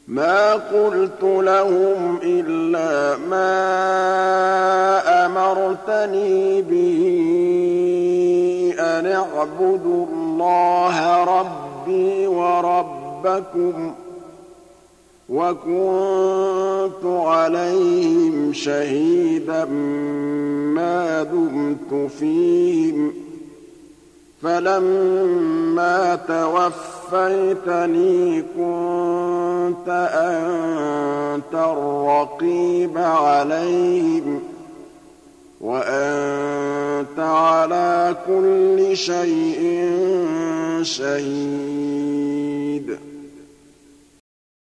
مَا قُلْتُ لَهُمْ إِلَّا مَا أَمَرْتَنِي بِهِ أَنِ اعْبُدُوا اللَّهَ رَبِّي وَرَبَّكُمْ ۚ وَكُنتُ عَلَيْهِمْ شَهِيدًا مَّا دُمْتُ فِيهِمْ ۖ فَلَمَّا تَوَفَّيْتَنِي كُنتَ أَنتَ الرَّقِيبَ عَلَيْهِمْ ۚ وَأَنتَ عَلَىٰ كُلِّ شَيْءٍ شَهِيدٌ